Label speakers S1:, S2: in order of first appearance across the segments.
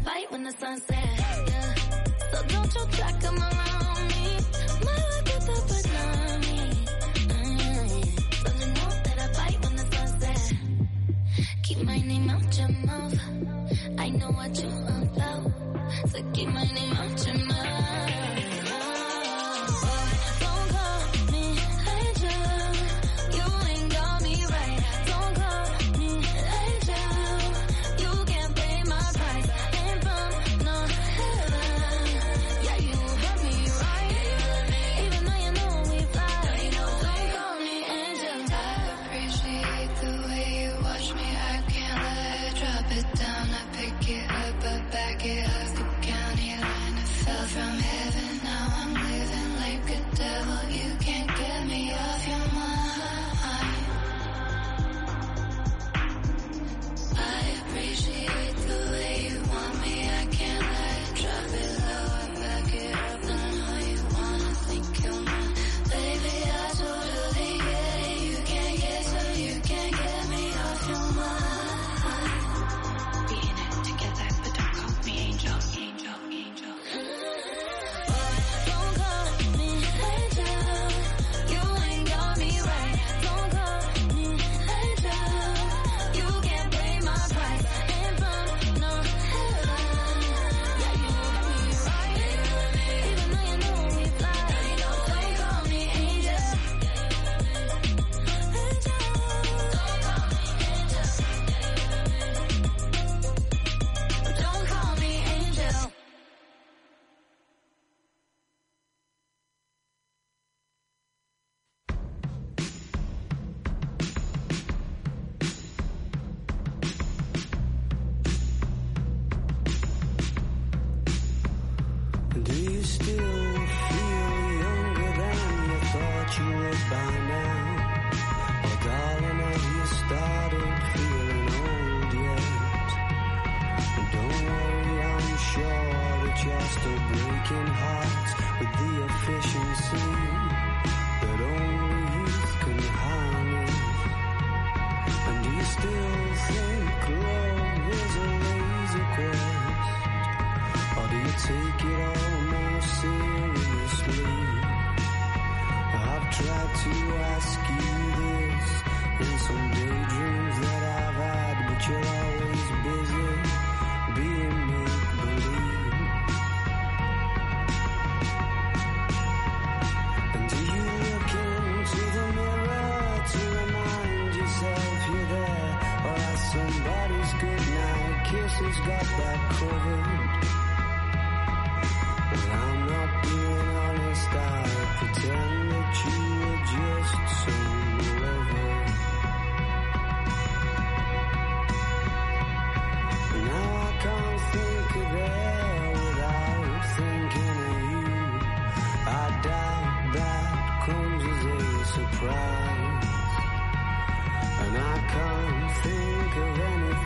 S1: fight when the sun sets, yeah. So don't you try come around me. My life is a tsunami. So you know that I fight when the sun sets. Keep my name out your mouth. I know what you about. So keep my name out your mouth.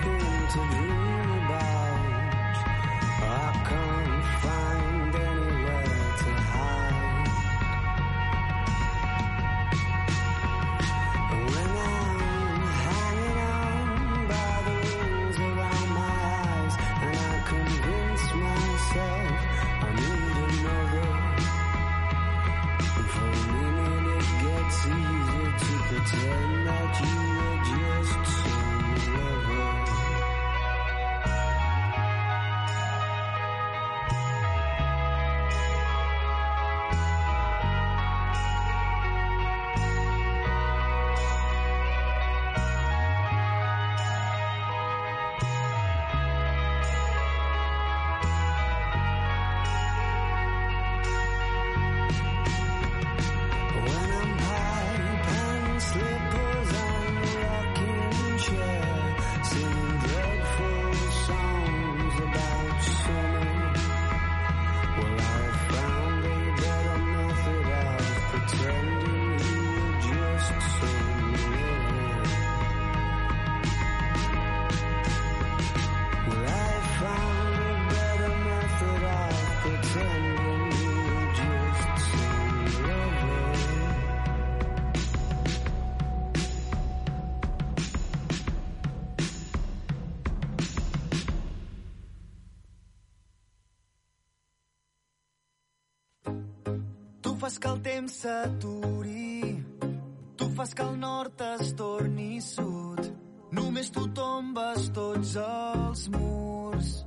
S2: To dream about, I can't find any Tu fas que el temps s'aturi, tu fas que el nord es torni sud. Només tu tombes tots els murs.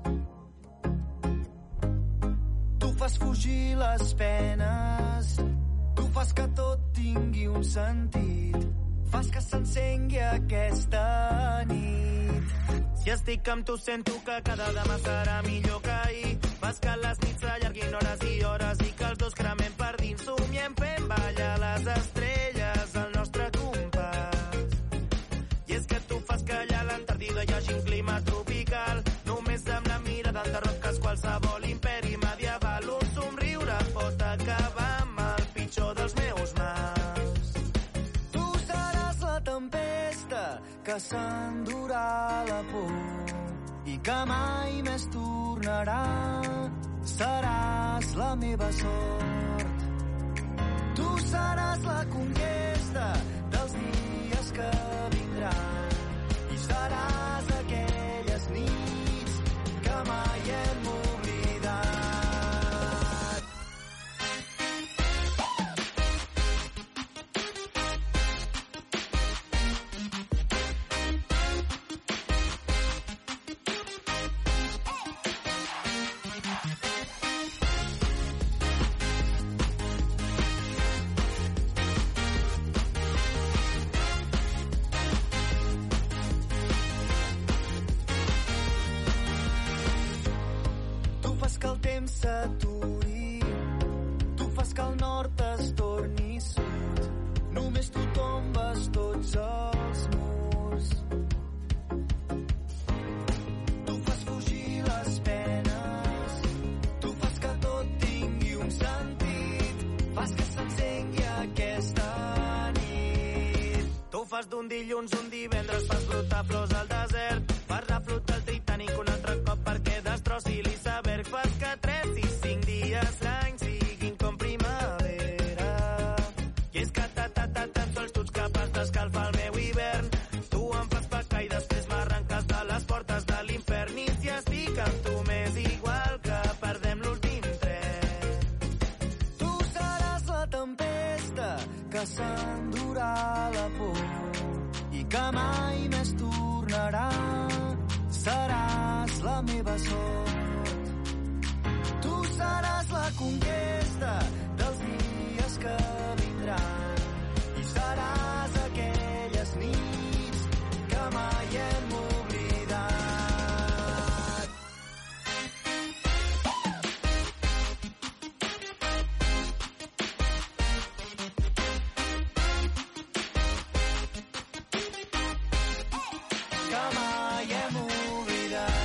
S2: Tu fas fugir les penes, tu fas que tot tingui un sentit. Fas que s'encengui aquesta nit. Si estic amb tu sento que cada demà serà millor que ahir. Fas que les nits s'allarguin hores i hores i que els dos cremem per dins. Somiem fent ballar les estrelles al nostre compàs. I és que tu fas que allà a l'Antàrtida hi hagi un clima tropical. Només amb la mirada enderroques qualsevol imperi medieval. Un somriure pot acabar amb el pitjor dels meus mals. Tu seràs la tempesta que s'endurà la por i que mai més tornarà. Seràs la meva sort. Tu seràs la conquesta dels dies que vindran i seràs aquelles nits que mai hem oblidat. Que el temps s'aturi, tu fas que el nord es torni sud. Només tu tombes tots els murs. Tu fas fugir les penes, tu fas que tot tingui un sentit. Fas que s'encengui aquesta nit. Tu fas d'un dilluns un divendres, fas brotar flors al desert, fas reflotar el Titanic un altre cop perquè destrossi l'iceberg. Fas que 3 i 5 dies l'any siguin com primavera. I és que tan sols tu ets capaç d'escalfar el meu hivern. Tu em fas pecar i després m'arrenques de les portes de l'infern. I si estic amb tu m'és igual que perdem l'últim tren. Tu seràs la tempesta que s'endurà la por i que mai més tornarà. Seràs la meva sort. Tu seràs la conquesta dels dies que vindran i seràs aquelles nits que mai hem oblidat. Que mai hem oblidat.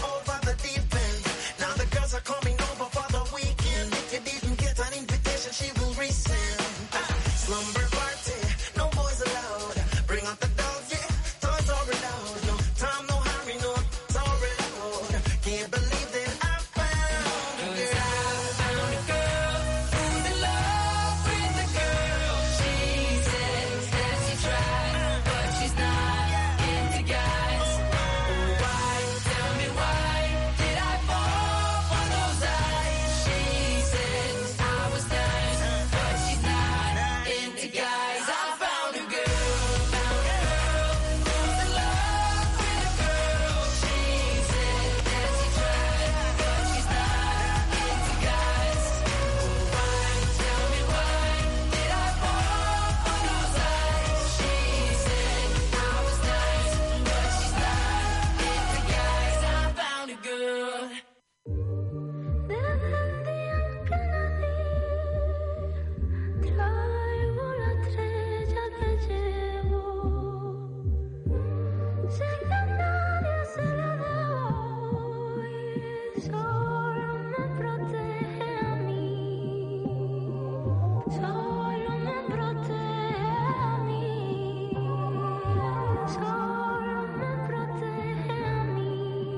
S3: over the deep end. Now the girls are coming over for the weekend. If you didn't get an invitation, she will resend. Slumber party, no boys allowed. Bring out the dogs, yeah, toys are allowed. No time, no hurry, no, it's already loud. Can't believe that I found a girl. I found a girl who's in love with the girl. She says that she tried, but she's not into guys. Why? Tell me why did I fall for those eyes? She said I was nice, but she's not into guys. I found a girl who's in love with a girl. She said that she tried, but she's not into guys. Why? Tell me why did I fall for those eyes? She said I was nice, but she's not into guys. I found a girl.
S1: Desde el día que nací, traigo la estrella que llevo. Sé que a nadie se la doy, solo me protege a mí. Solo me protege a mí. Solo me protege a mí.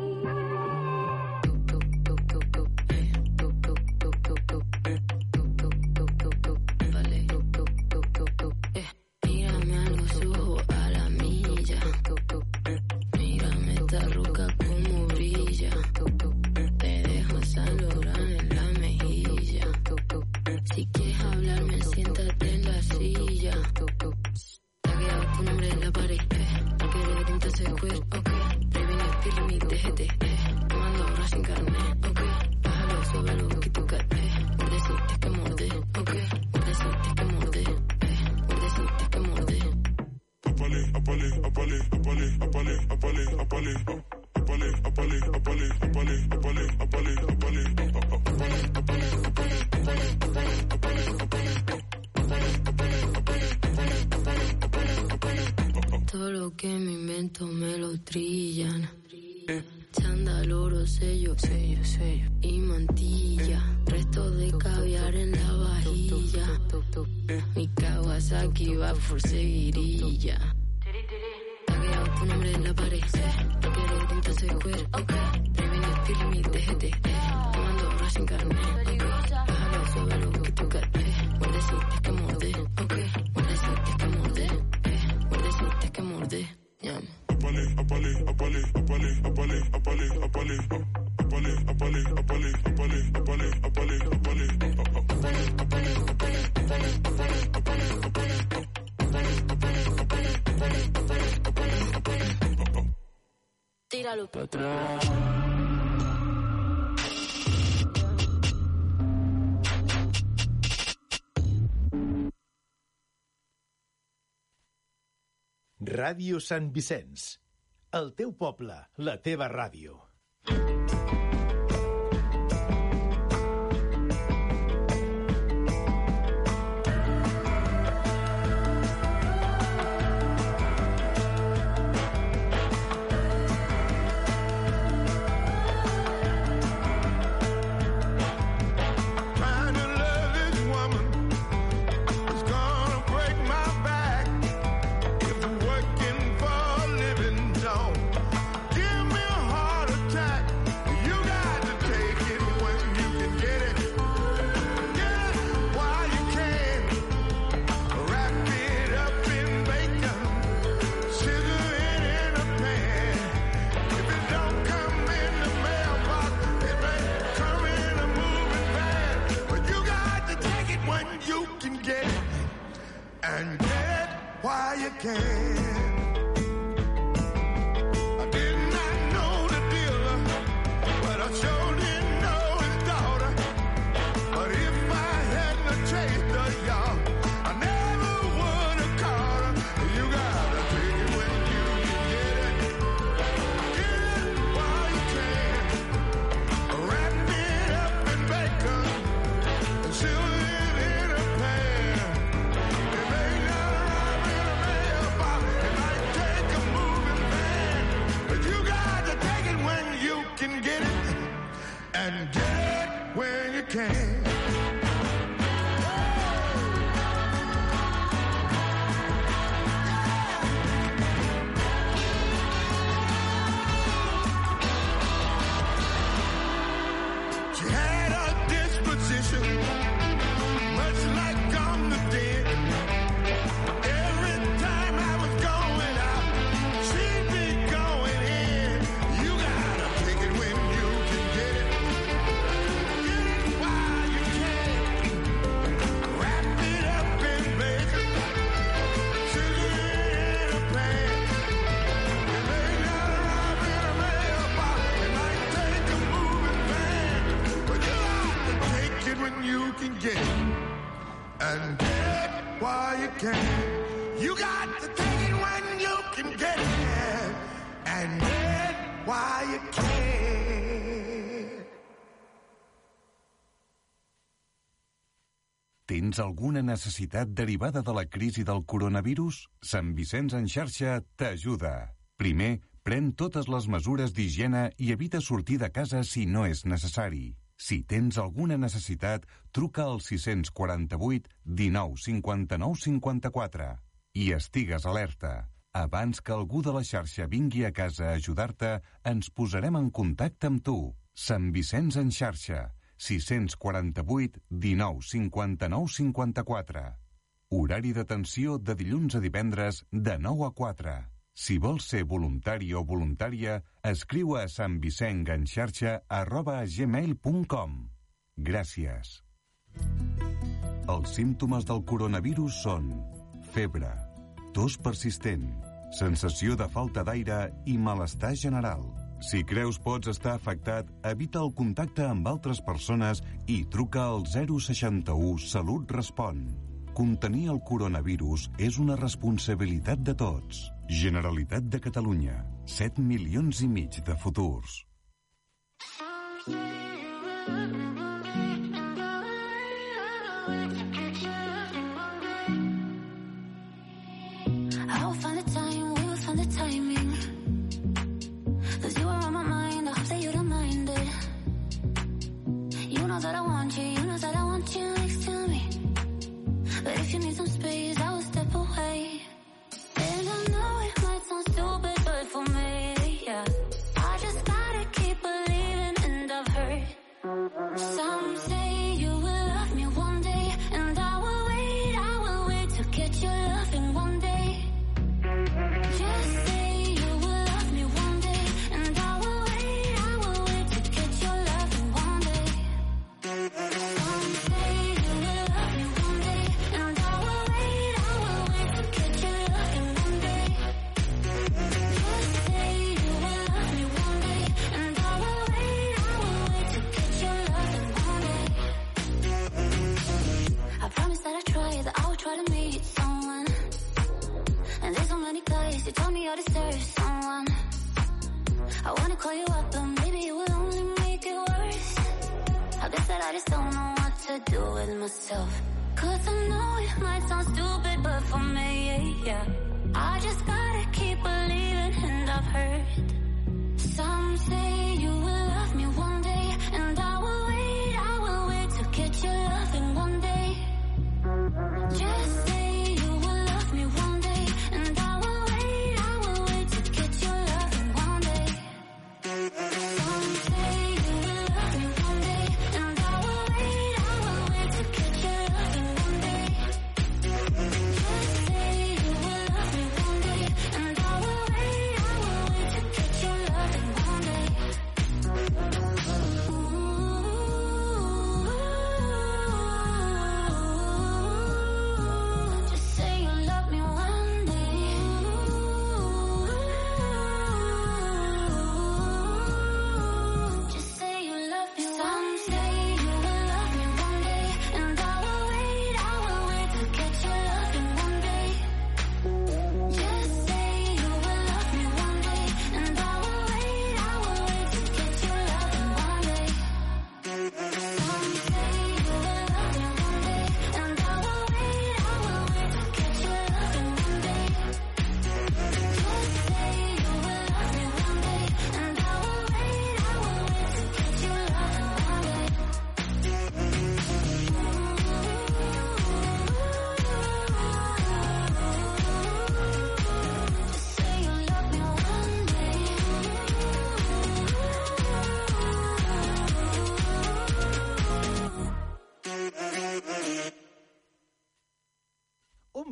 S1: Mírame a los ojos a la milla. Mírame esta roca como brilla. Te dejo San Lourán en la mejilla. Si quieres hablarme, siéntate en la silla. Tagueado tu nombre en la pared. No quiero que tintas el cuero, ok. Previne, pirmi, déjete, tomando ahora sin carnet, ok. Bájalo, súbelo, que tú caes. Mordeciste que morde, ok. Mordeciste que morde, mordeciste que morde. Todo lo que me invento me lo trillan. Chándal, oro, sello y mantilla. Resto de caviar en la vajilla. Mi Kawasaki va por seguirilla. Tagueado tu nombre en la pared. No quiero que tintas el cuero, ok. Previne, pirmi, déjete, tomando ahora sin carnet, ok. Bájalo, súbelo, que tú caes. Mordeciste que morde, ok. Mordeciste que morde, mordeciste que morde. Ñam. Tíralo para atrás.
S4: Ràdio Sant Vicenç. El teu poble, la teva ràdio.
S5: Trying to love this woman is gonna break my back. If working for a living don't give me a heart attack. You got to take it when you can get it. Get it while you can. Wrap it up in bacon, sugar it in a pan. If it don't come in the mailbox, it may come in a moving van. But you got to take it when you can get it, and get it while you can. I did not know the dealer, but I sure didn't know his daughter. But if I hadn't chased her, y'all, I never would have caught her. You gotta take it when you can get it. Get it while you can. Wrap it up in bacon and seal it in a pan. It may not arrive in a mailbox, and get it when you can. She had a disposition, much like on the dead. Every time I was going out, she'd be going in. You gotta take it when you can get it. Get it while you can. Wrap it up in bacon. Sizzle it in a pan. It may not arrive in a mailbox. It might take a moving van. But you gotta take it when you can get it. And get it while you can. You got to take it when you can get it. And get it while you can.
S6: Tens alguna necessitat derivada de la crisi del coronavirus? Sant Vicenç en xarxa t'ajuda. Primer, pren totes les mesures d'higiene i evita sortir de casa si no és necessari. Si tens alguna necessitat, truca al 648 19 59 54 i estigues alerta. Abans que algú de la xarxa vingui a casa a ajudar-te, ens posarem en contacte amb tu. Sant Vicenç en xarxa, 648 19 59 54. Horari d'atenció de dilluns a divendres de 9 a 4. Si vols ser voluntari o voluntària, escriu a santvicençenxarxa@gmail.com. Gràcies. Els símptomes del coronavirus són febre, tos persistent, sensació de falta d'aire i malestar general. Si creus pots estar afectat, evita el contacte amb altres persones i truca al 061 Salut Respon. Contenir el coronavirus és una responsabilitat de tots. Generalitat de Catalunya. 7 milions i mig de futurs.
S1: I'll find the time, we'll find the timing. 'Cause you are on my mind, I hope that you don't mind it. You know that I want you, you know that I want you next to me. But if you need some space, I will step away. And I know it might sound stupid, but for me, yeah, I just gotta keep believing, and I've heard some say you will love me one day, and I will wait to get your loving one day. Just say you will love me one day, and I will wait to get your loving one day. Some say you will love me one day, and I will wait to get your loving one day. Just say you will love me one day, and I will wait to get your loving one day. I promise that I try, that I will try to meet someone. And there's so many guys who told me I deserve someone. I wanna call you up, but maybe it will only make it worse. I guess that I just don't know what to do with myself. 'Cause I know it might sound stupid, but for me, yeah, I just gotta keep believing, and I've heard some say you will love me one day, and I will wait to get your loving one day. Just say you will love me one day, and I will wait to get your loving one day. Some say you will love me one day, and I will wait to get your loving one day. Just say you will love me one day, and I will wait to get your loving one day.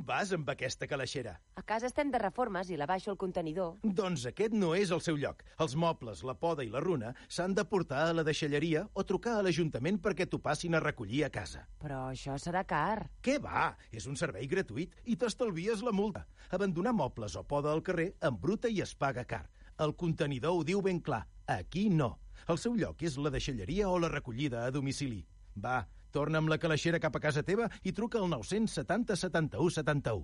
S4: vas amb aquesta calaixera?
S7: A casa estem de reformes i la baixo al contenidor.
S4: Doncs aquest no és el seu lloc. Els mobles, la poda i la runa s'han de portar a la deixalleria o trucar a l'Ajuntament perquè t'ho passin a recollir a casa.
S7: Però això serà car.
S4: Què va? És un servei gratuït i t'estalvies la multa. Abandonar mobles o poda al carrer embruta i es paga car. El contenidor ho diu ben clar. Aquí no. El seu lloc és la deixalleria o la recollida a domicili. Va, torna amb la calaixera cap a casa teva i truca al 970 71 71.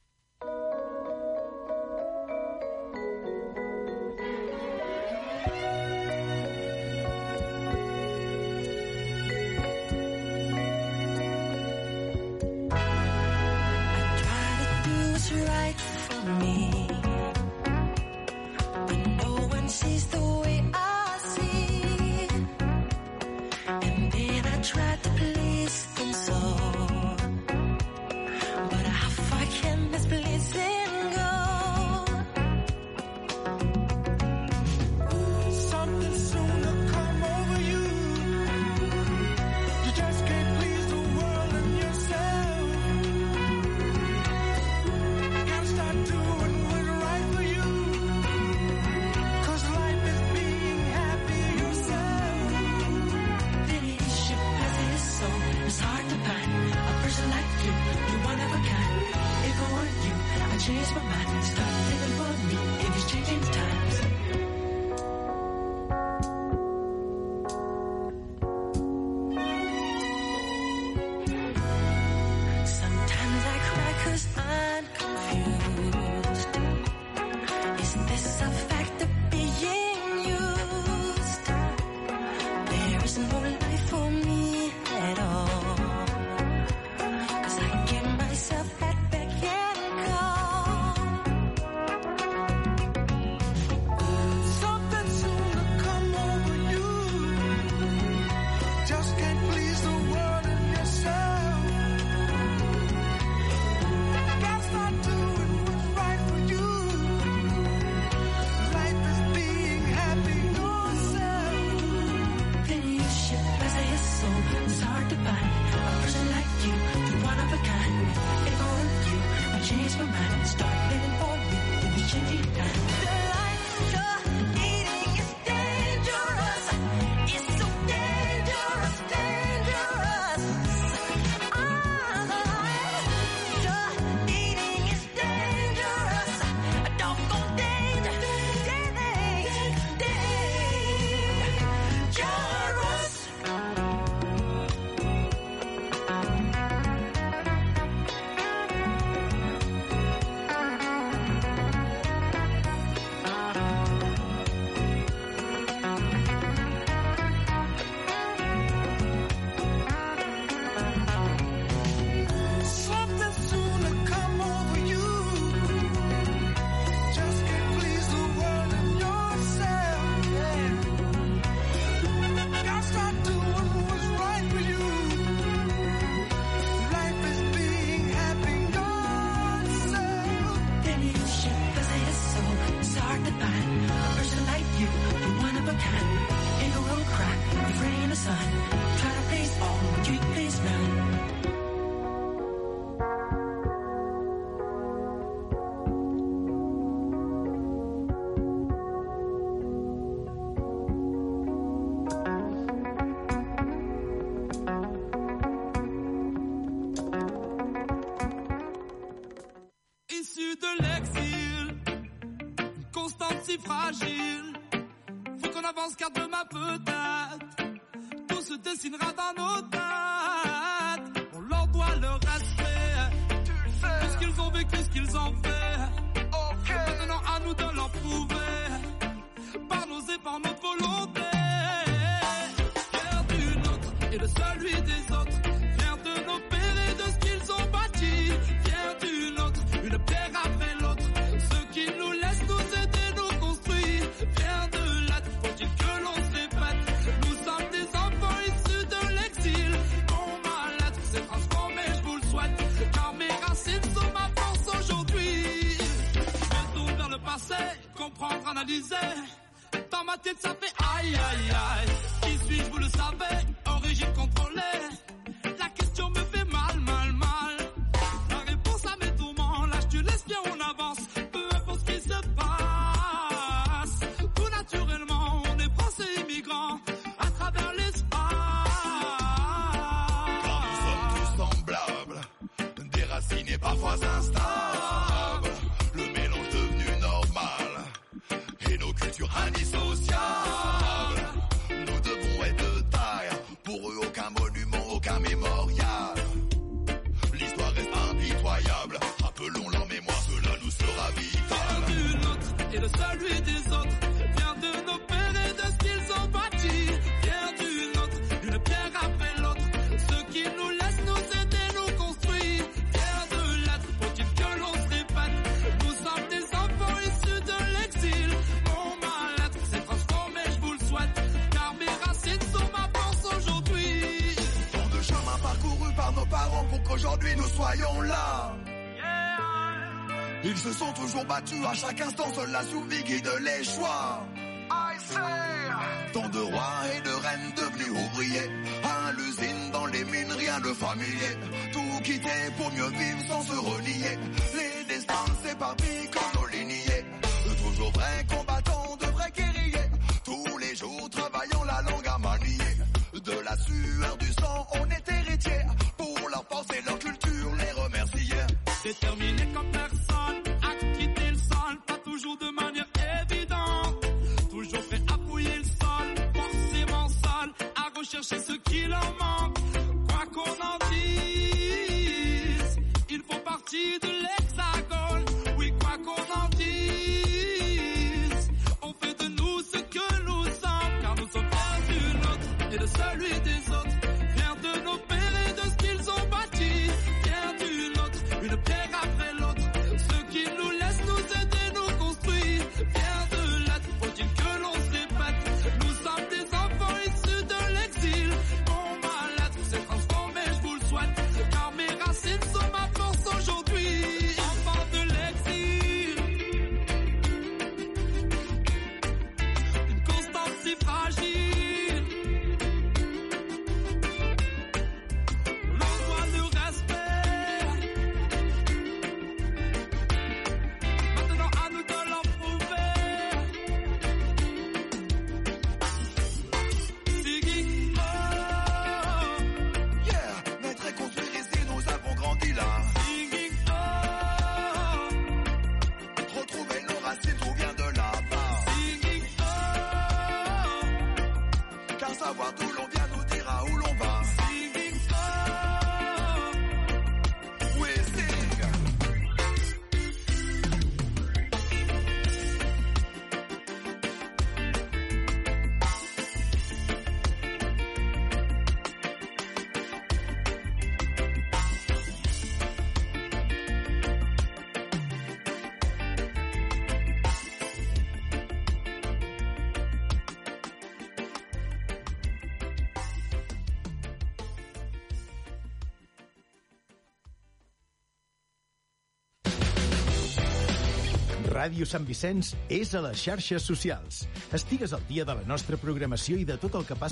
S1: Tried to please them so, but how far can this pleasing go?
S5: Something soon will come over you. You just can't please the world and yourself. Gotta start doing what's right for you, 'cause life is being happy yourself.
S1: It's hard to find a person like you. You're one of a kind. If I weren't you, I'd change my mind. Start living for me in these changing times. Sometimes I cry 'cause I'm confused. Is this a fact of being used? There is no life for me at all. Change my mind and start living for me in the changing time. The life you're leading is dangerous. It's so dangerous, dangerous. The life you're leading is dangerous. Don't go
S8: si fragile. Faut qu'on avance car demain peut-être tout se dessinera dans nos têtes. On leur doit le respect. Tout ce qu'ils ont vécu, ce qu'ils ont fait. Maintenant à nous de leur prouver par nos et par notre volonté. Fier du nôtre et de celui des autres. Fier de nos pères et de ce qu'ils ont bâti. Fier du nôtre, une pierre après l'autre. Ceux qui nous laissent nous aider, nous construire. Fier de l'être, faut-il que l'on s'épate. Nous sommes des enfants issus de l'exil. Mon mal-être s'est transformé, je vous le souhaite. Car mes racines sont ma force aujourd'hui. Je me tourne vers le passé, comprendre, analyser. Dans ma tête ça fait aïe aïe aïe. Qui suis-je, vous le savez, origine contrôlée. La question me fait mal, mal, mal. La réponse à mes tourments vent à travers l'espace.
S9: Car nous sommes tous semblables, déracinés parfois instables. Le mélange devenu normal et nos cultures indissociables. Nous devons être de taille, pour eux aucun monument, aucun mémorial. L'histoire reste impitoyable, rappelons leur mémoire, cela nous sera vital.
S8: Du nôtre et de celui des autres, vient de nos pères et de ce qu'ils ont bâti. Vient du nôtre, une pierre après l'autre, ce qui nous laisse nous aider, nous construire. Vient de l'être, faut-il que l'on se répète, nous sommes des enfants issus de l'exil. Mon mal-être s'est transformé, je vous le souhaite, car mes racines sont ma force aujourd'hui.
S9: Tant de chemin parcouru par nos parents pour qu'aujourd'hui nous soyons là. Ils se sont toujours battus à chaque instant, seule la survie guide les choix. Tant de rois et de reines devenus ouvriers, à l'usine, dans les mines, rien de familier. Tout quitter pour mieux vivre sans se renier. Les destins s'éparpillent comme nos lignées. Toujours vrais combattants, de vrais guerriers. Tous les jours travaillant la langue à manier. De la sueur du sang, on est héritiers. Pour leur force et leur culture, les remercier.
S8: Déterminés comme personne à quitter le sol, pas toujours de manière évidente. Toujours prêt à fouiller le sol, forcément seul, à rechercher ce qui leur manque. Quoi qu'on en dise, ils font partie de l'hexagone. Oui, quoi qu'on en dise, on fait de nous ce que nous sommes. Car nous sommes fiers du nôtre et de celui des autres. Fiers de nos pères et de ce qu'ils ont bâti. Fiers du nôtre, une pierre après l'autre, ce qui nous laisse nous aider, nous construire. Fiers de l'être, faut-il que l'on se répète, nous sommes des enfants issus de l'exil. Mon mal-être s'est transformé, je vous le souhaite, car mes racines sont ma force aujourd'hui. Enfant de l'exil, une constance si fragile. L'on doit le respect. Maintenant à nous de l'en prouver. Ziggy, oh,
S9: Yeah, naître et construire ici, nous avons grandi là.
S8: Ziggy, oh,
S9: Retrouver nos racines, tout vient de là-bas.
S8: Ziggy, oh,
S9: Car savoir d'où l'on vient nous dira où l'on va.
S8: Ziggy, oh.
S9: Oui, Zig.
S4: Ràdio Sant Vicenç és a les xarxes socials. Estigues al dia de la nostra programació i de tot el que passa